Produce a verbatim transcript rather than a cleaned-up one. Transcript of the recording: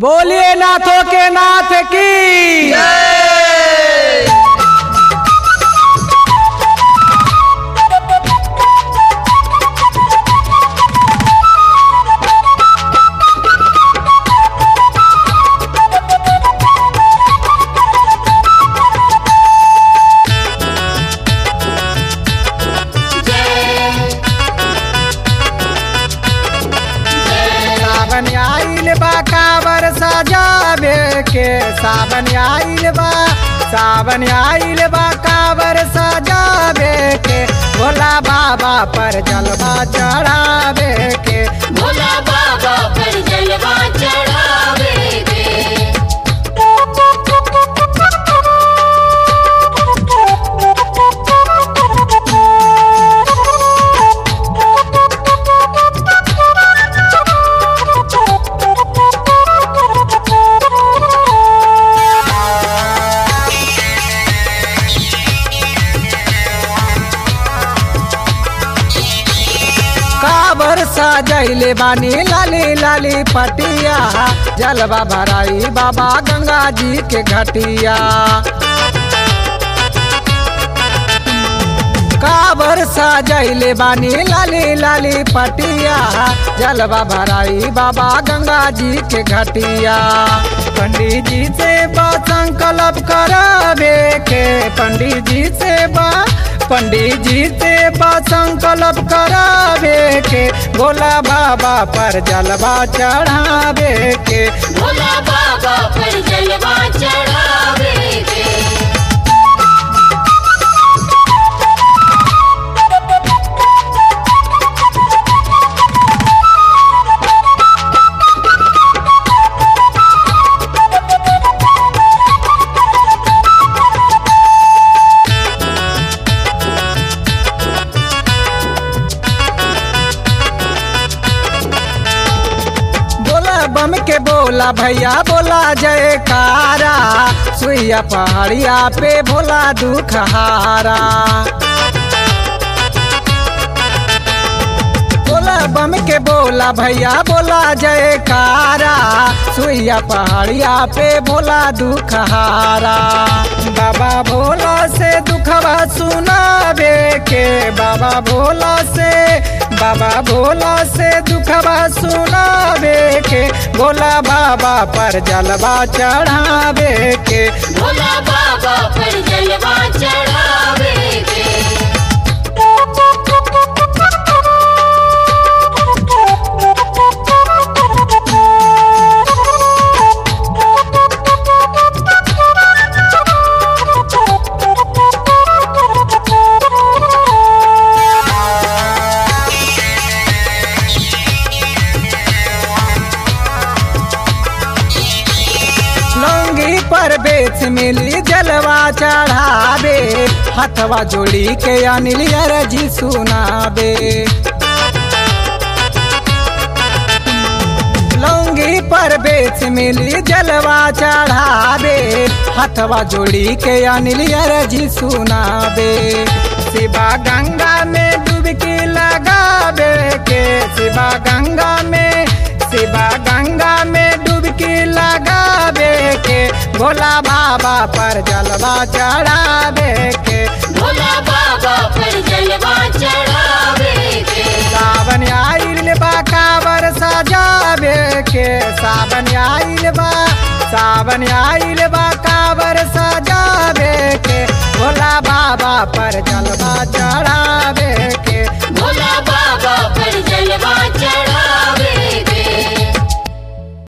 बोलिए नाथों के नाथ की जय। सावन आइल बा कावर सजावे के, सावन आइल बा सावन आइल बा कावर सजावे के, भोला बाबा पर जलवा चढ़ावे के, भोला बाबा पर जलवा चढ़ावे के। कावर सजैले बानी लाली लाली पटिया, जलवा भराई बाबा गंगा जी के घटिया। कावर सजैले बानी लाली लाली पटिया, जलवा भराई बाबा गंगा जी के घटिया। पंडित जी से बा संकल्प करावे के, पंडित जी से बा पंडित जी से बा संकल्प करावे के, भोला बाबा पर जलवा चढ़ावे के, भोला बाबा पर जलवा चढ़ावे के। बम के बोला भैया बोला जयकारा, सुइया पहाड़िया पे भोला दुख हारा। बोला बम के बोला भैया बोला जयकारा, सुइया पहाड़िया पे भोला दुख हारा। बाबा भोला से दुखवा सुनावे के, बाबा भोला से बाबा भोला से दुखवा सुनावे के, भोला बाबा पर जलवा चढ़ावे के, भोला बाबा पर जलवा चढ़ावे के। पर बेच मिली जलवा चढ़ावे, हथवा जोड़ी के अनिल जी सुनावे। लौंगी पर बेच मिली जलवा चढ़ावे, हथवा जोड़ी के अनिल जी सुनावे। शिवा गंगा में डुबकी लगावे के, शिवा गंगा में शिवा गंगा में डुबकी लगावे के, भोला बाबा पर जलवा चढ़ावे के, भोला बाबा पर जलवा चढ़ावे के। सावन आइल बा कावर सजावे के, सावन आइल बा सावन आइल बा कावर